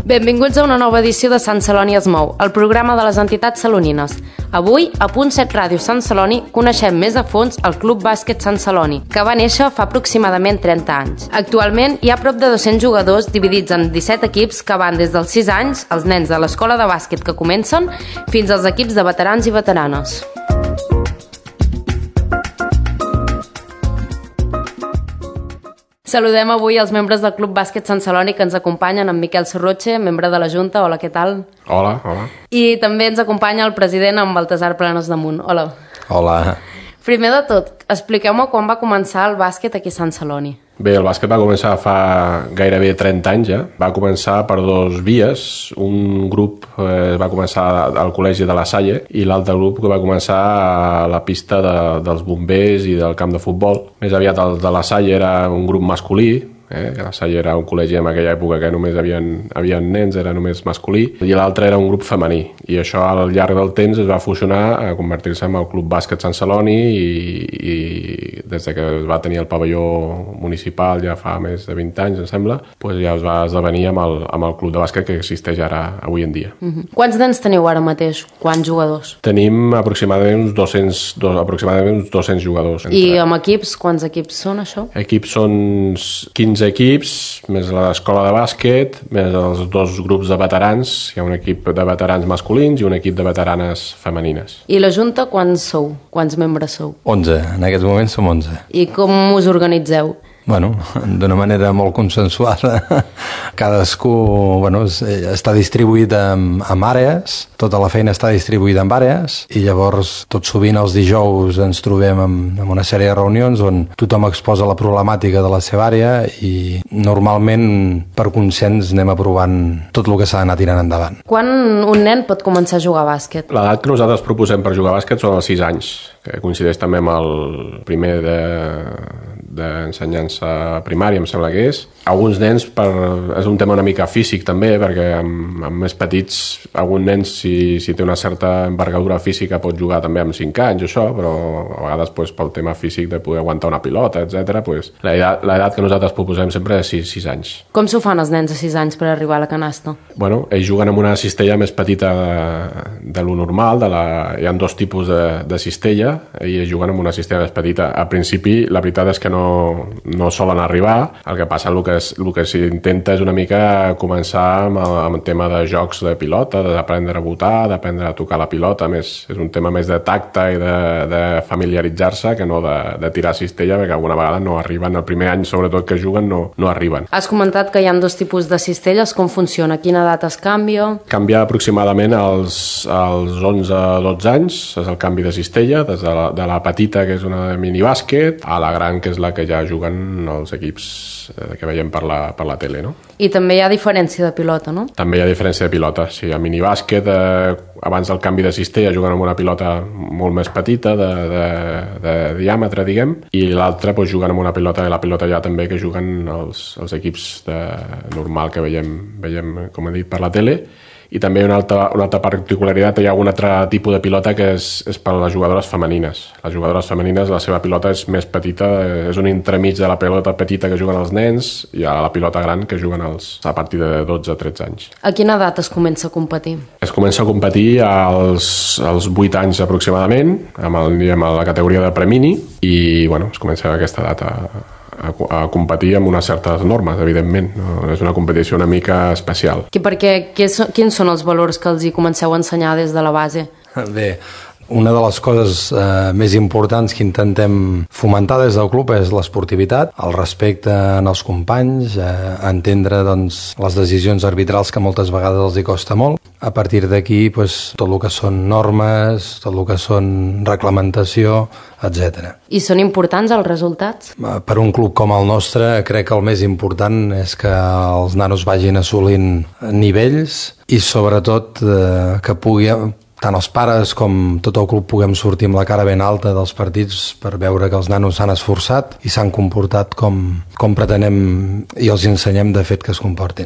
Benvinguts a una nova edició de Sant Celoni es mou, el programa de les entitats salonines. Avui, a Punt 7 Ràdio Sant Celoni, coneixem més a fons el Club Bàsquet Sant Celoni, que va néixer fa aproximadament 30 anys. Actualment, hi ha prop de 200 jugadors dividits en 17 equips que van des dels 6 anys, els nens de l'escola de bàsquet que comencen, fins als equips de veterans i veteranes. Saludem avui els membres del Club Bàsquet Sant Celoni que ens acompanyen, amb Miquel Sorroche, membre de la Junta. Hola, què tal? Hola. I també ens acompanya el president, en Baltasar Planes Damunt. Hola. Hola. Primer de tot, expliqueu-me quan va començar el bàsquet aquí a Sant Celoni. Bé, el bàsquet va començar fa gairebé 30 anys ja. Va començar per dos vies. Un grup va començar al col·legi de La Salle i l'altre grup que va començar a la pista dels bombers i del camp de futbol. Més aviat el de La Salle era un grup masculí, que La Salle era un col·legi en aquella època que només havia nens, era només masculí, i l'altre era un grup femení. I això al llarg del temps es va fusionar a convertir-se en el Club Bàsquet Sant Celoni i des que es va tenir el pavelló municipal ja fa més de 20 anys, em sembla, doncs ja es va esdevenir amb el club de bàsquet que existeix ara, avui en dia. Quants nens teniu ara mateix? Quants jugadors? Tenim aproximadament uns 200 jugadors. I amb equips? Quants equips són, això? Equips són 15 equips, més l'escola de bàsquet, més els dos grups de veterans. Hi ha un equip de veterans masculins i un equip de veteranes femenines. I la Junta, quants sou? Quants membres sou? 11, en aquests moments som 11. I com us organitzeu? Bueno, d'una manera molt consensuada. Cadascú està distribuït en àrees, tota la feina està distribuïda en àrees, i llavors tot sovint els dijous ens trobem en una sèrie de reunions on tothom exposa la problemàtica de la seva àrea i normalment per consens anem aprovant tot el que s'ha d'anar tirant endavant. Quan un nen pot començar a jugar a bàsquet? L'edat que nosaltres proposem per jugar a bàsquet són els 6 anys, que coincideix també amb el primer d'ensenyança primària, em sembla que és. Alguns nens, és un tema una mica físic també, perquè amb més petits, algun nen, si té una certa envergadura física, pot jugar també amb 5 anys, això, però a vegades pel tema físic de poder aguantar una pilota, etc. L'edat que nosaltres proposem sempre és 6 anys. Com s'ho fan els nens de 6 anys per arribar a la canasta? Bueno, ells juguen amb una cistella més petita de lo normal, hi ha dos tipus de cistella, i ells juguen amb una cistella més petita. Al principi, la veritat és que no solen arribar, el que passa, el que s'intenta és una mica començar amb el tema de jocs de pilota, d'aprendre a botar, d'aprendre a tocar la pilota, és un tema més de tacte i de familiaritzar-se que no de tirar cistella, perquè alguna vegada no arriben, el primer any sobretot que juguen no arriben. Has comentat que hi ha dos tipus de cistelles, com funciona? A quina edat es canvia? Canvia aproximadament als 11-12 anys, és el canvi de cistella, des de la petita, que és una de minibàsquet, a la gran, que és la que ja juguen els equips que veiem per la tele, no? I també hi ha diferència de pilota, no? També hi ha diferència de pilota, sí. A minibàsquet, abans del canvi de cistella, juguen amb una pilota molt més petita, de diàmetre, diguem, i l'altra juguen amb una pilota, i la pilota ja també que juguen els equips normal que veiem, com he dit, per la tele. I també una altra particularitat, hi ha un altre tipus de pilota que és per a les jugadores femenines. Les jugadores femenines, la seva pilota és més petita, és un entremig de la pilota petita que juguen els nens i a la pilota gran que juguen a partir de 12-13 anys. A quina edat es comença a competir? Es comença a competir als 8 anys aproximadament, amb la categoria de premini, i es comença a aquesta edat a competir amb unes certes normes, evidentment. És una competició una mica especial. Quins són els valors que els hi comenceu a ensenyar des de la base? Bé, una de les coses més importants que intentem fomentar des del club és l'esportivitat, el respecte en els companys, entendre les decisions arbitrals que moltes vegades els hi costa molt. A partir d'aquí, tot el que són normes, tot el que són reglamentació, etc. I són importants els resultats? Per un club com el nostre, crec que el més important és que els nanos vagin assolint nivells i sobretot que tant els pares com tot el club puguem sortir amb la cara ben alta dels partits per veure que els nanos s'han esforçat i s'han comportat com pretenem i els ensenyem de fet que es comportin.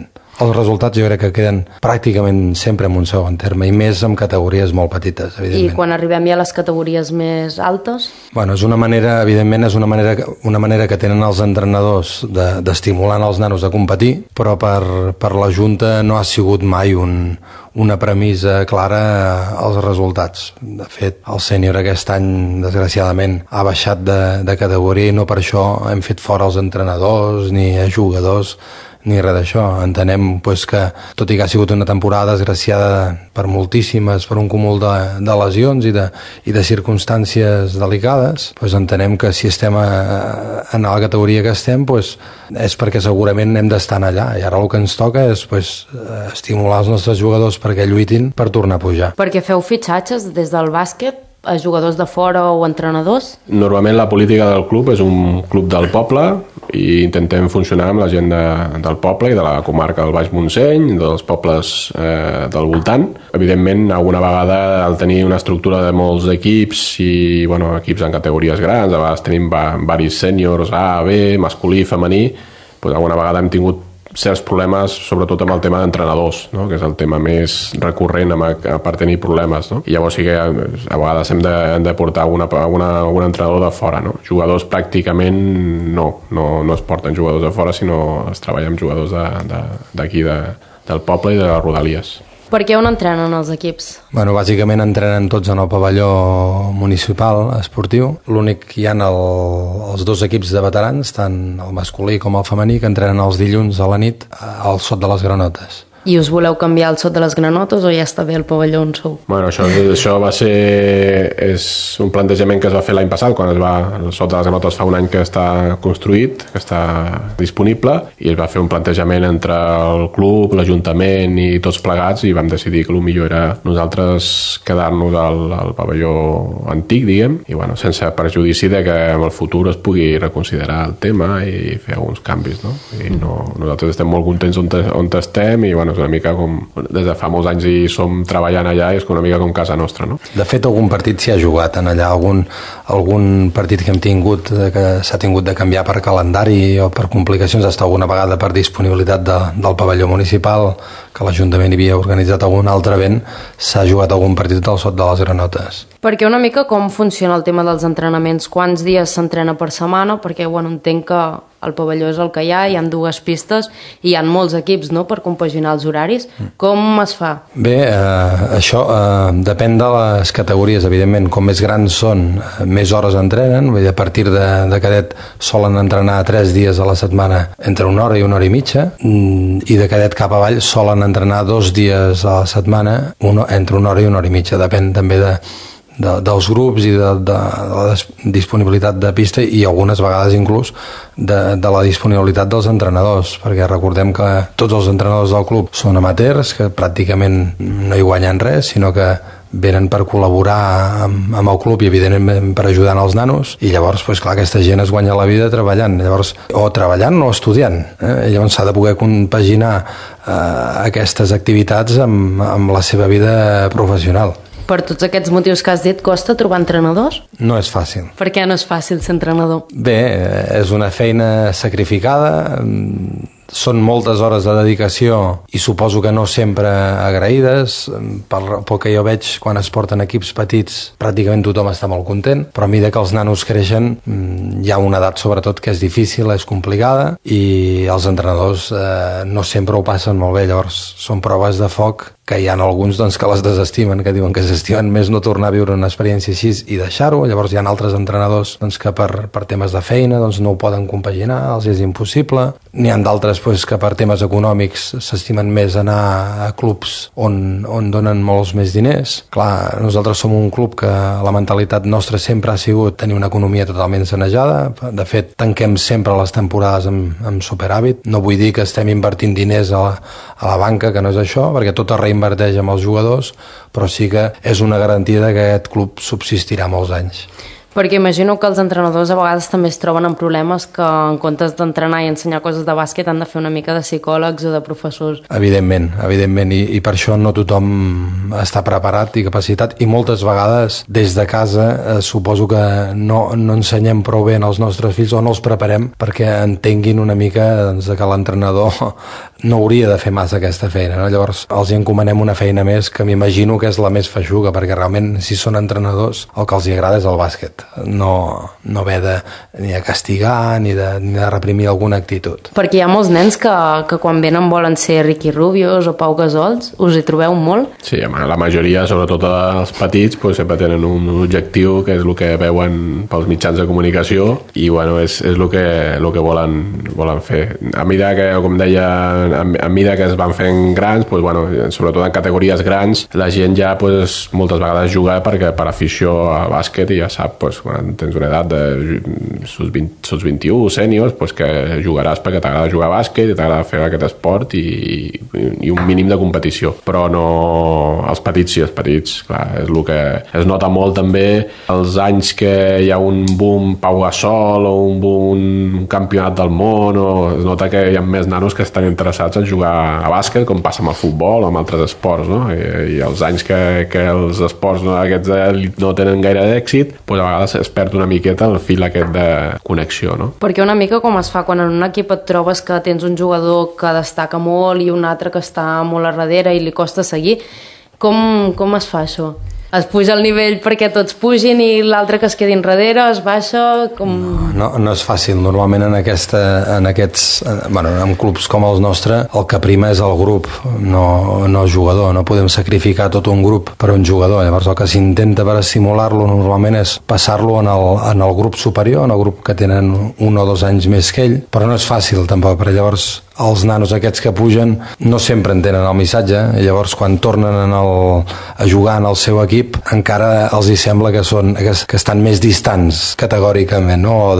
els resultats jo crec que queden pràcticament sempre en un segon terme, i més en categories molt petites, evidentment. I quan arribem ja a les categories més altes? Bueno, és una manera, evidentment, és una manera que tenen els entrenadors d'estimular els nanos a competir, però per la Junta no ha sigut mai una premissa clara als resultats. De fet, el sènior aquest any, desgraciadament, ha baixat de categoria i no per això hem fet fora els entrenadors ni a jugadors ni res d'això. Entenem que, tot i que ha sigut una temporada desgraciada per moltíssimes, per un cúmul de lesions i de circumstàncies delicades, entenem que si estem en la categoria que estem és perquè segurament hem d'estar allà, i ara el que ens toca és estimular els nostres jugadors perquè lluitin per tornar a pujar. Perquè feu fitxatges des del bàsquet a jugadors de fora o entrenadors? Normalment la política del club és un club del poble i intentem funcionar amb la gent del poble i de la comarca del Baix Montseny, dels pobles del voltant. Evidentment, alguna vegada al tenir una estructura de molts equips i equips en categories grans, a vegades tenim varis sèniors, A, B, masculí, femení, alguna vegada hem tingut certs problemes, sobretot amb el tema d'entrenadors, no? Que és el tema més recurrent per tenir problemes, no? I llavors sí que a vegades hem de portar algun entrenador de fora, no? Jugadors pràcticament no es porten jugadors de fora, sinó es treballa amb jugadors d'aquí del poble i de les rodalies. Per què on entrenen els equips? Bàsicament entrenen tots en el pavelló municipal esportiu. L'únic que hi ha els dos equips de veterans, tant el masculí com el femení, que entrenen els dilluns a la nit al Sot de les Granotes. I us voleu canviar el Sot de les Granotes o ja està bé el pavelló on sou? Això és un plantejament que es va fer l'any passat, quan el Sot de les Granotes fa un any que està construït, que està disponible, i es va fer un plantejament entre el club, l'Ajuntament i tots plegats, i vam decidir que el millor era nosaltres quedar-nos al pavelló antic, diguem, i sense perjudici de que en el futur es pugui reconsiderar el tema i fer alguns canvis, no? I nosaltres estem molt contents on estem, i és una mica com, des de fa molts anys hi som treballant allà, és una mica com casa nostra, no? De fet, algun partit s'hi ha jugat en allà, algun partit que hem tingut, que s'ha tingut de canviar per calendari o per complicacions, hasta alguna vegada per disponibilitat del pavelló municipal, que l'Ajuntament havia organitzat algun altre event, s'ha jugat algun partit del Sot de les Granotes. Perquè una mica com funciona el tema dels entrenaments, quants dies s'entrena per setmana, perquè entenc que el pavelló és el que hi ha dues pistes i hi ha molts equips, no?, per compaginar els horaris. Com es fa? Bé, això depèn de les categories, evidentment. Com més grans són, més hores entrenen. A partir de cadet solen entrenar 3 dies a la setmana, entre 1 hora i 1 hora i mitja, i de cadet cap avall solen entrenar 2 dies a la setmana, entre 1 hora i 1 hora i mitja. Depèn també dels grups i de la disponibilitat de pista, i algunes vegades inclús de la disponibilitat dels entrenadors, perquè recordem que tots els entrenadors del club són amateurs, que pràcticament no hi guanyen res, sinó que venen per col·laborar amb el club i evidentment per ajudar els nanos, i llavors clar, aquesta gent es guanya la vida treballant, o treballant o estudiant, llavors s'ha de poder compaginar aquestes activitats amb la seva vida professional. Per tots aquests motius que has dit, costa trobar entrenadors? No és fàcil. Per què no és fàcil ser entrenador? Bé, és una feina sacrificada, són moltes hores de dedicació i suposo que no sempre agraïdes. Pel que jo veig, quan es porten equips petits, pràcticament tothom està molt content, però a mesura que els nanos creixen hi ha una edat sobretot que és difícil, és complicada, i els entrenadors no sempre ho passen molt bé. Llavors són proves de foc que hi ha alguns que les desestimen, que diuen que s'estimen més no tornar a viure una experiència així i deixar-ho. Llavors hi ha altres entrenadors que per temes de feina no ho poden compaginar, els és impossible. N'hi ha d'altres que per temes econòmics s'estimen més anar a clubs on donen molts més diners. Clar, nosaltres som un club que la mentalitat nostra sempre ha sigut tenir una economia totalment sanejada. De fet, tanquem sempre les temporades amb superàvit. No vull dir que estem invertint diners a la banca, que no és això, perquè tot es reinverteix amb els jugadors, però sí que és una garantia que aquest club subsistirà molts anys. Perquè imagino que els entrenadors a vegades també es troben amb problemes que en comptes d'entrenar i ensenyar coses de bàsquet han de fer una mica de psicòlegs o de professors. Evidentment, i per això no tothom està preparat i capacitat, i moltes vegades des de casa suposo que no ensenyem prou bé als nostres fills, o no els preparem perquè entenguin una mica que l'entrenador no hauria de fer massa aquesta feina, no? Llavors els hi encomanem una feina més que m'imagino que és la més feixuga, perquè realment si són entrenadors el que els hi agrada és el bàsquet, no haver ni de castigar ni de reprimir alguna actitud. Perquè hi ha molts nens que quan venen volen ser Ricky Rubios o Pau Gasols, us hi trobeu molt? Sí, la majoria, sobretot els petits, pues, sempre tenen un objectiu que és el que veuen pels mitjans de comunicació i bueno, és el que volen fer. A mesura que, com deia, a mesura que es van fent grans, pues, bueno, sobretot en categories grans, la gent ja pues, moltes vegades juga perquè per afició al bàsquet i ja sap, pues, quan tens una edat de sots 21, sèniors, pues, que jugaràs perquè t'agrada jugar a bàsquet i t'agrada fer aquest esport i un mínim de competició. Però no... Els petits, clar, és el que es nota molt també els anys que hi ha un boom Pau Gasol o un boom un campionat del món, o es nota que hi ha més nanos que estan interessats en jugar a bàsquet, com passa amb el futbol o amb altres esports, no? I els anys que els esports aquests no tenen gaire d'èxit, doncs a vegades es perd una miqueta el fil aquest de connexió, no? Perquè una mica com es fa quan en un equip et trobes que tens un jugador que destaca molt i un altre que està molt a darrere i li costa seguir, com es fa això? Es puja el nivell perquè tots pugin i l'altre que es quedi enrere es baixa? No és fàcil. Normalment en clubs com els nostres el que prima és el grup, no el jugador. No podem sacrificar tot un grup per un jugador. Llavors el que s'intenta per estimular-lo normalment és passar-lo en el grup superior, en el grup que tenen 1 o 2 anys més que ell, però no és fàcil tampoc, perquè llavors els nanos aquests que pugen no sempre entenen el missatge i llavors quan tornen a jugar en el seu equip encara els hi sembla que estan més distants categòricament, no?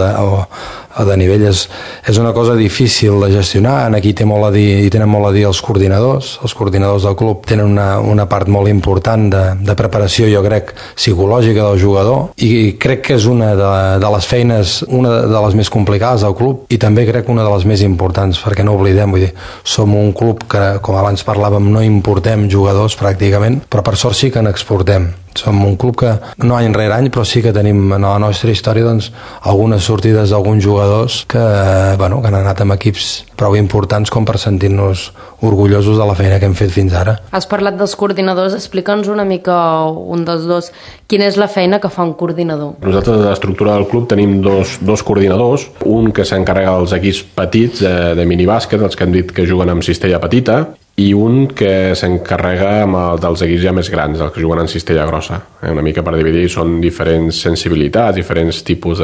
O de nivell. És una cosa difícil de gestionar. Aquí tenen molt a dir els coordinadors. Els coordinadors del club tenen una part molt important de preparació, jo crec, psicològica del jugador, i crec que és una de les feines, una de les més complicades del club, i també crec una de les més importants, perquè no oblidem, vull dir, som un club que, com abans parlàvem, no importem jugadors pràcticament, però per sort sí que n'exportem. Som un club que no any rere any, però sí que tenim en la nostra història doncs, algunes sortides d'alguns jugadors que han anat amb equips prou importants com per sentir-nos orgullosos de la feina que hem fet fins ara. Has parlat dels coordinadors, explica'ns una mica un dels dos. Quina és la feina que fa un coordinador? Nosaltres a l'estructura del club tenim dos coordinadors, un que s'encarrega dels equips petits de minibàsquet, els que hem dit que juguen amb cistella petita, i un que s'encarrega dels equips ja més grans, els que juguen en cistella grossa. Una mica per dividir, són diferents sensibilitats, diferents tipus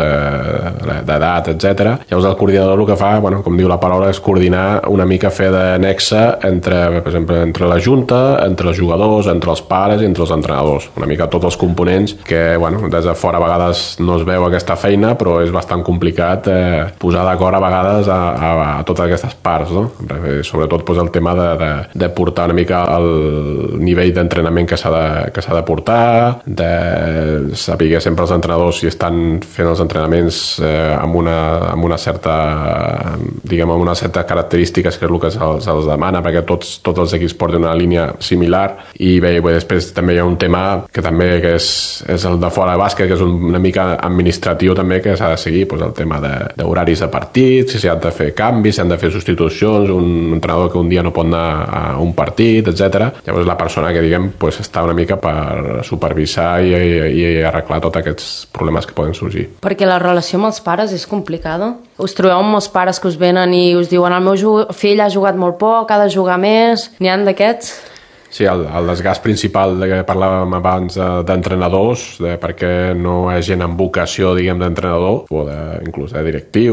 d'edat, etc. Llavors el coordinador el que fa, com diu la paraula, és coordinar una mica, fer de nexe entre, per exemple, entre la junta, entre els jugadors, entre els pares i entre els entrenadors. Una mica tots els components que, des de fora a vegades no es veu aquesta feina, però és bastant complicat posar d'acord a vegades a totes aquestes parts, no? Sobretot el tema de portar una mica el nivell d'entrenament que s'ha de portar, de saber sempre els entrenadors si estan fent els entrenaments amb una certa, diguem, amb unes certes característiques, que és el que se'ls demana, perquè tots els equips porten una línia similar. I bé, després també hi ha un tema que també és el de fora de bàsquet, que és una mica administratiu també, que s'ha de seguir, el tema d'horaris de partits, si s'han de fer canvis, si han de fer substitucions, un entrenador que un dia no pot anar a un partit, etc. Llavors la persona que, diguem, està una mica per supervisar i arreglar tots aquests problemes que poden sorgir. Perquè la relació amb els pares és complicada? Us trobeu amb molts pares que us venen i us diuen el meu fill ha jugat molt poc, ha de jugar més? N'hi ha d'aquests? Sí, el desgast principal de que parlàvem abans d'entrenadors, perquè no és gent amb vocació, diguem, d'entrenador, o inclús de directiu,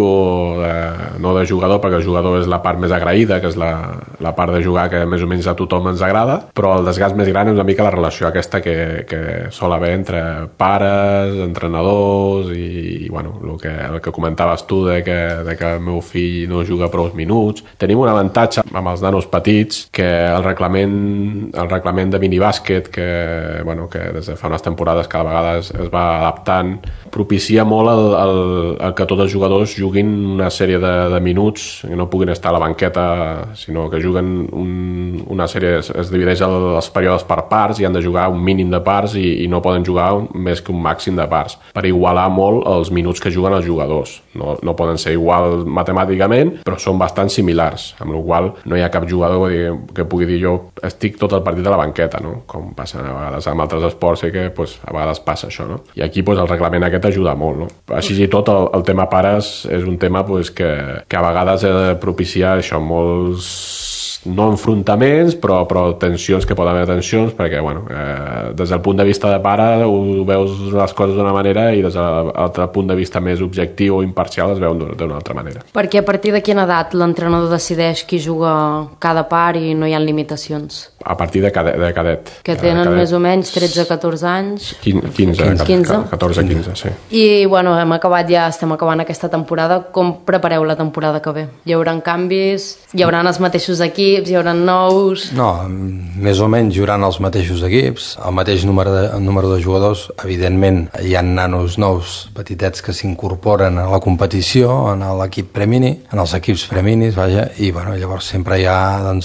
no de jugador, perquè el jugador és la part més agraïda, que és la part de jugar que més o menys a tothom ens agrada, però el desgast més gran és una mica la relació aquesta que sol haver entre pares, entrenadors i el que comentaves tu de que el meu fill no juga prou minuts. Tenim un avantatge amb els nanos petits, que el reglament el reglament de minibàsquet que des de fa unes temporades cada vegada es va adaptant, propicia molt el que tots els jugadors juguin una sèrie de minuts, que no puguin estar a la banqueta, sinó que juguen una sèrie, es divideix els períodes per parts i han de jugar un mínim de parts i no poden jugar més que un màxim de parts, per igualar molt els minuts que juguen els jugadors. No poden ser igual matemàticament, però són bastant similars, amb la qual no hi ha cap jugador que pugui dir jo estic tot el partit a la banqueta, no? Com passa a vegades amb altres esports, que a vegades passa això, no? I aquí el reglament aquest ajuda molt, no? Així i tot el tema pares és un tema que a vegades ha de propiciar això, molts no enfrontaments, però tensions, que poden haver tensions, perquè des del punt de vista de pare ho veus les coses d'una manera i des de l'altre punt de vista més objectiu o imparcial es veuen d'una altra manera. Perquè a partir de quina edat l'entrenador decideix qui juga cada part i no hi ha limitacions? A partir de cadet. Que tenen més o menys 13-14 anys? 15. 14-15, sí. I estem acabant aquesta temporada. Com prepareu la temporada que ve? Hi haurà canvis? Hi haurà els mateixos equips? Hi haurà nous? No, més o menys hi haurà els mateixos equips, el mateix número de jugadors. Evidentment hi ha nanos nous, petitets, que s'incorporen a la competició, en l'equip premini, en els equips preminis, i llavors sempre hi ha en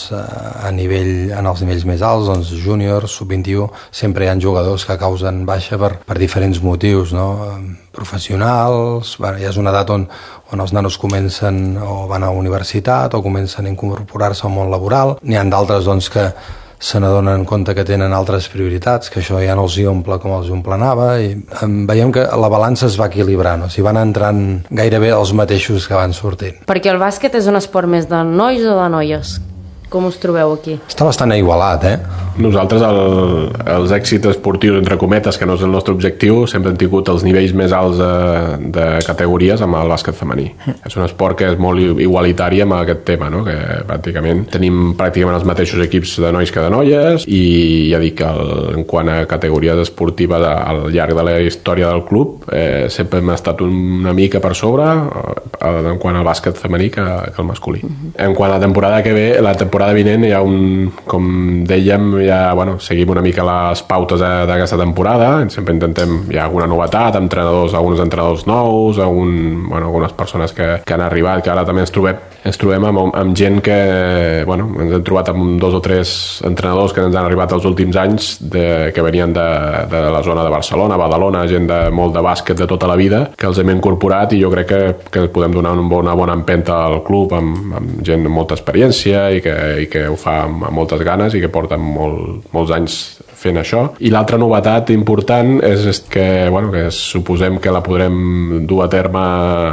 els nivells més alts, júniors, sub-21, sempre hi ha jugadors que causen baixa per diferents motius, no? Professionals, ja és una edat on els nanos comencen o van a la universitat o comencen a incorporar-se al món laboral. N'hi ha d'altres que se n'adonen en compte que tenen altres prioritats, que això ja no els hi omple com els hi omplenava, i veiem que la balança es va equilibrant, o sigui, van entrant gairebé els mateixos que van sortint. Perquè el bàsquet és un esport més de nois o de noies? Com us trobeu aquí? Està bastant igualat, Nosaltres els èxits esportius, entre cometes, que no és el nostre objectiu, sempre hem tingut els nivells més alts de categories amb el bàsquet femení. És un esport que és molt igualitari amb aquest tema, no? Que pràcticament tenim els mateixos equips de nois que de noies, i ja dic que en quant a categories esportives al llarg de la història del club sempre hem estat una mica per sobre en quant al bàsquet femení que el masculí. En quant a la temporada que ve, la temporada vinent hi ha com dèiem, seguim una mica les pautes d'aquesta temporada, sempre intentem, hi ha alguna novetat, alguns entrenadors nous, algunes persones que han arribat, que ara també ens trobem amb gent que ens hem trobat amb 2 o 3 entrenadors que ens han arribat els últims anys que venien de la zona de Barcelona, Badalona, gent molt de bàsquet de tota la vida, que els hem incorporat, i jo crec que podem donar una bona empenta al club amb gent amb molta experiència i que ho fa amb moltes ganes i que porten molts anys fent això. I l'altra novetat important és que suposem que la podrem dur a terme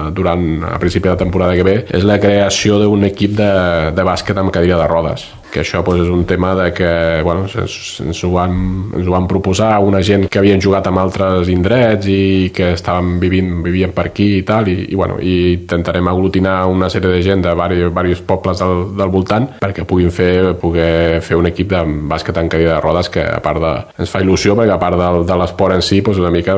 a principi de la temporada que ve, és la creació d'un equip de bàsquet amb cadira de rodes, que això és un tema de que ens ho van proposar una gent que havien jugat amb altres indrets i que vivien per aquí i tal, i intentarem aglutinar una sèrie de gent de diversos pobles del voltant perquè poder fer un equip de bàsquet en cadira de rodes, que a part ens fa il·lusió, perquè a part de l'esport en si, una mica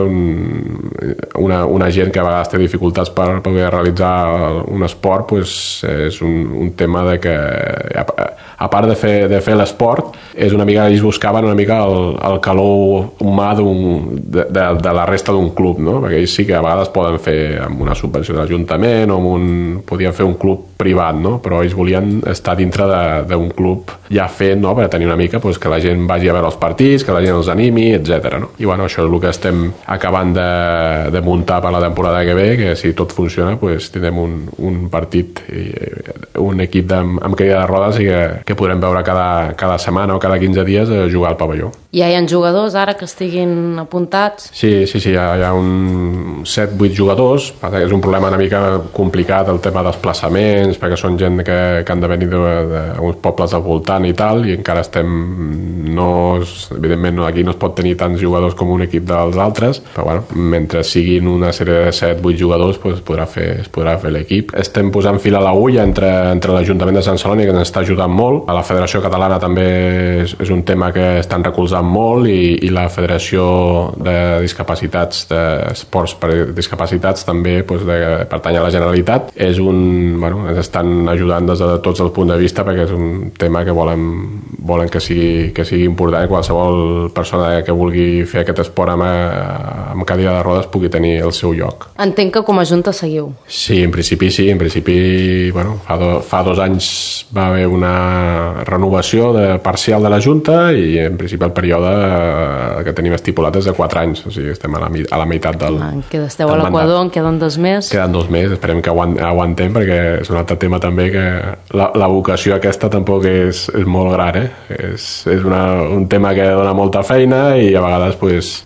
una gent que a vegades té dificultats per poder realitzar un esport, és un tema de que a part de fer l'esport, és una mica, ells buscaven una mica el calor humà de la resta d'un club, no? Perquè ells sí que a vegades poden fer amb una subvenció de l'Ajuntament o podien fer un club privat, no? Però ells volien estar dintre d'un club ja fet, no? Per tenir una mica que la gent vagi a veure els partits, que la gent els animi, etc. No? I això és el que estem acabant de muntar per la temporada que ve, que si tot funciona tindrem un partit, un equip amb cadira de rodes, i que podrem veure cada setmana o cada 15 dies jugar al pavelló. Ja hi ha jugadors ara que estiguin apuntats? Sí, hi ha 7-8 jugadors. És un problema una mica complicat el tema desplaçaments, perquè són gent que han de venir d'uns pobles al voltant i tal, i encara estem evidentment aquí no es pot tenir tants jugadors com un equip dels altres, però bueno, mentre siguin una sèrie de 7-8 jugadors es podrà fer l'equip. Estem posant fil a l'agulla entre l'Ajuntament de Sant Celoni, que ens està ajudant molt, a la Federació Catalana també és un tema que estan recolzant molt, i la Federació de Discapacitats, d'Esports per Discapacitats també pertany a la Generalitat. Ens estan ajudant des de tots els punts de vista, perquè és un tema que volen que sigui important, i qualsevol persona que vulgui fer aquest esport amb cadira de rodes pugui tenir el seu lloc. Entenc que com a Junta seguiu. Sí, en principi sí. En principi, fa 2 anys va haver una renovació parcial de la Junta, i en principi el període que tenim estipulat és de 4 anys, o sigui, estem a la meitat del esteu a l'Equador, en queden 2 més. Queden 2 més, esperem que aguantem, perquè és un altre tema també que la vocació aquesta tampoc és molt gran, és un tema que dona molta feina, i a vegades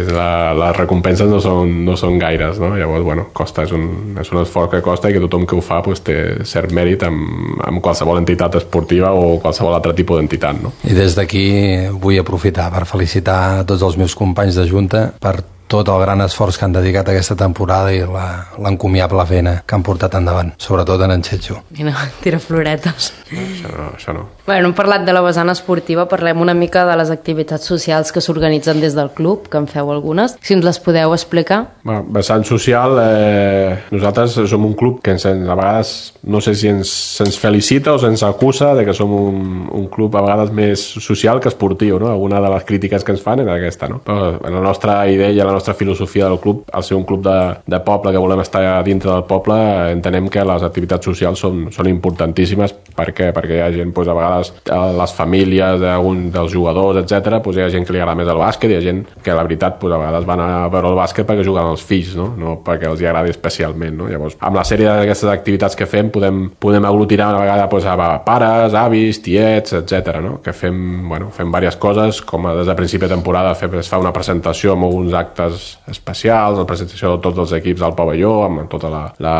les recompenses no són gaires, no? Llavors, costa, és un esforç que costa, i que tothom que ho fa té cert mèrit amb qualsevol entitat esportiva o qualsevol altre tipus d'entitat, no? I des d'aquí vull aprofitar per felicitar tots els meus companys de Junta per tot el gran esforç que han dedicat a aquesta temporada i l'encomiable feina que han portat endavant, sobretot en Xetxo. Mira, tira floretes. Això no. Bueno, hem parlat de la vessant esportiva, parlem una mica de les activitats socials que s'organitzen des del club, que en feu algunes. Si ens les podeu explicar? Vessant social, nosaltres som un club que a vegades, no sé si se'ns felicita o se'ns acusa de que som un club a vegades més social que esportiu, no? Alguna de les crítiques que ens fan és aquesta, no? Però la nostra idea, la nostra filosofia del club, al ser un club de poble, que volem estar dintre del poble, entenem que les activitats socials són importantíssimes, perquè hi ha gent, a vegades les famílies dels jugadors, etc., hi ha gent que li agrada més el bàsquet, i hi ha gent que la veritat a vegades van a veure el bàsquet perquè juguen els fills, no perquè els hi agradi especialment, no? Llavors, amb la sèrie d'aquestes activitats que fem podem aglutinar una vegada a pares, avis, tiets, etc., no? Que fem diverses coses, com des de principi de temporada es fa una presentació amb alguns actes especials, la presentació de tots els equips del pavelló, amb tota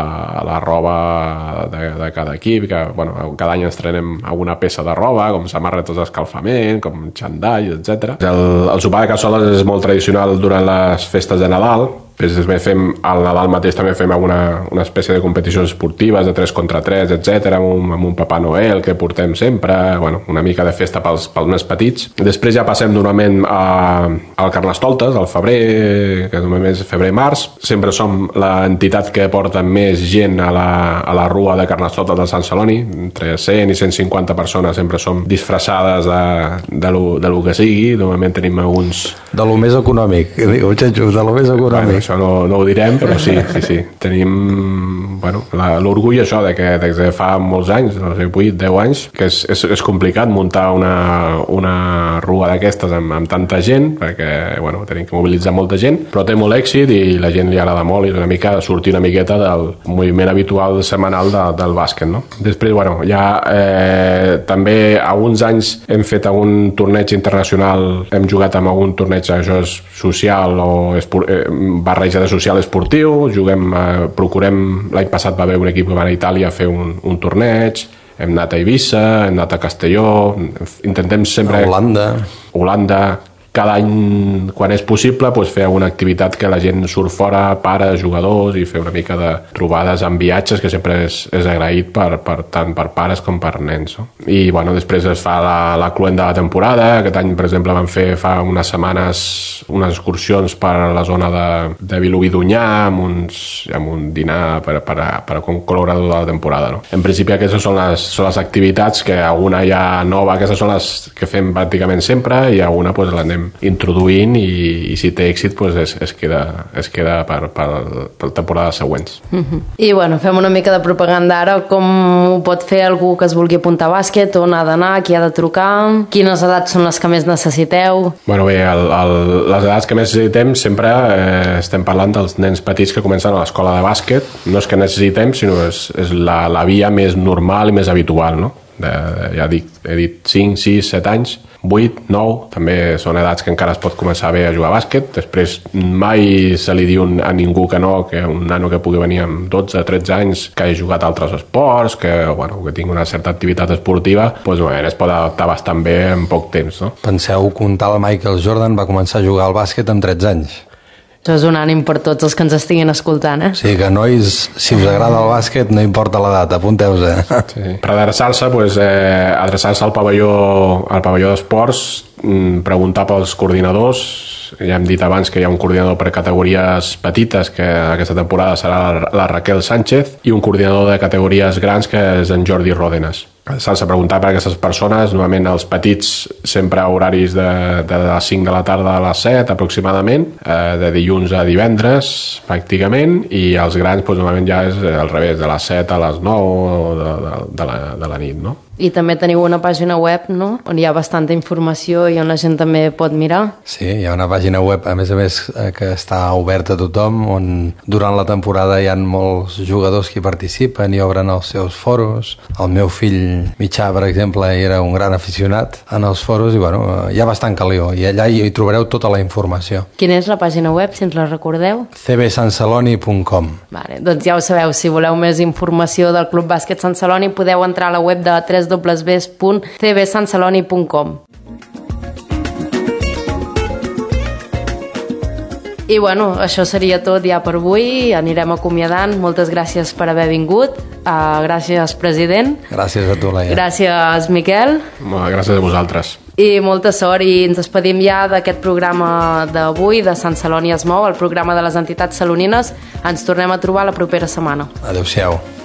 la roba de cada equip, que cada any estrenem alguna peça de roba, com samarretes d'escalfament, com xandall, etc. El sopar de cassoles és molt tradicional durant les festes de Nadal. Al Nadal mateix també fem una espècie de competicions esportives de 3 contra 3, etc., amb un Papà Noel que portem sempre, una mica de festa pels més petits. Després ja passem normalment al Carnestoltes, al febrer, que normalment és febrer-març. Sempre som l'entitat que porta més gent a la rua de Carnestoltes de Sant Celoni, entre 100 i 150 persones, sempre som disfressades de lo que sigui. Normalment tenim alguns... De lo més econòmic, diu Xetxo, de lo més econòmic. Això no ho direm, però sí. Tenim l'orgull això de que fa molts anys, no sé, 8-10 anys, que és complicat muntar una rua d'aquestes amb tanta gent, perquè tenim que mobilitzar molta gent, però té molt èxit i la gent li agrada molt, i és una mica sortir una miqueta del moviment habitual setmanal del bàsquet, no? Després, també alguns anys hem fet algun torneig internacional, hem jugat amb algun torneig, això és social o barreja de social esportiu, procurem, l'any passat va haver un equip que va a Itàlia a fer un torneig, hem anat a Eivissa, hem anat a Castelló, intentem sempre... Holanda, cada any, quan és possible, fer alguna activitat que la gent surt fora, pares, jugadors, i fer una mica de trobades en viatges, que sempre és agraït tant per pares com per nens, no? I després es fa la cluenda de la temporada. Aquest any, per exemple, vam fer fa unes setmanes unes excursions per a la zona de Vilobí d'Onyar, amb un dinar per a col·laborador de la temporada, no? En principi aquestes són les activitats, que alguna ja nova, aquestes són les que fem pràcticament sempre, i alguna l'anem introduint, i si té èxit es queda per temporades següents. I fem una mica de propaganda ara. Com ho pot fer algú que es vulgui apuntar a bàsquet? On ha d'anar? Qui ha de trucar? Quines edats són les que més necessiteu? Les edats que més necessitem sempre estem parlant dels nens petits que comencen a l'escola de bàsquet. No és que necessitem, sinó és la via més normal i més habitual, no? He dit 5, 6, 7 anys, 8, 9, també són edats que encara es pot començar bé a jugar a bàsquet. Després mai se li diu a ningú que no, que un nano que pugui venir amb 12, 13 anys, que hagi jugat altres esports, que tingui una certa activitat esportiva, es pot adaptar bastant bé en poc temps, no? Penseu que un tal Michael Jordan va començar a jugar al bàsquet amb 13 anys. Això és un ànim per tots els que ens estiguin escoltant, eh? Sí, que nois, si us agrada el bàsquet, no importa l'edat, apunteu-se. Sí. Per adreçar-se, adreçar-se al pavelló d'esports, preguntar pels coordinadors. Ja hem dit abans que hi ha un coordinador per categories petites, que aquesta temporada serà la Raquel Sánchez, i un coordinador de categories grans, que és en Jordi Ròdenas. S'ha de preguntar per aquestes persones. Normalment els petits sempre a horaris de les 5 de la tarda a les 7 aproximadament, de dilluns a divendres pràcticament, i els grans normalment ja és al revés, de les 7 a les 9 de la nit, no? I també teniu una pàgina web, no?, on hi ha bastanta informació i on la gent també pot mirar. Sí, hi ha una pàgina web, a més, que està oberta a tothom, on durant la temporada hi ha molts jugadors que hi participen i obren els seus foros. El meu fill mitjà, per exemple, era un gran aficionat en els foros i, hi ha bastant calió i allà hi trobareu tota la informació. Quina és la pàgina web, si ens la recordeu? cbsanceloni.com. Vale, doncs ja ho sabeu, si voleu més informació del Club Bàsquet Sant Celoni podeu entrar a la web de www.cbsanceloni.com. I això seria tot ja per avui. Anirem acomiadant. Moltes gràcies per haver vingut. Gràcies, president. Gràcies a tu, Laia. Gràcies, Miquel. Gràcies a vosaltres. I molta sort, i ens despedim ja d'aquest programa d'avui de Sant Celoni es mou, el programa de les entitats salonines. Ens tornem a trobar la propera setmana. Adéu-siau.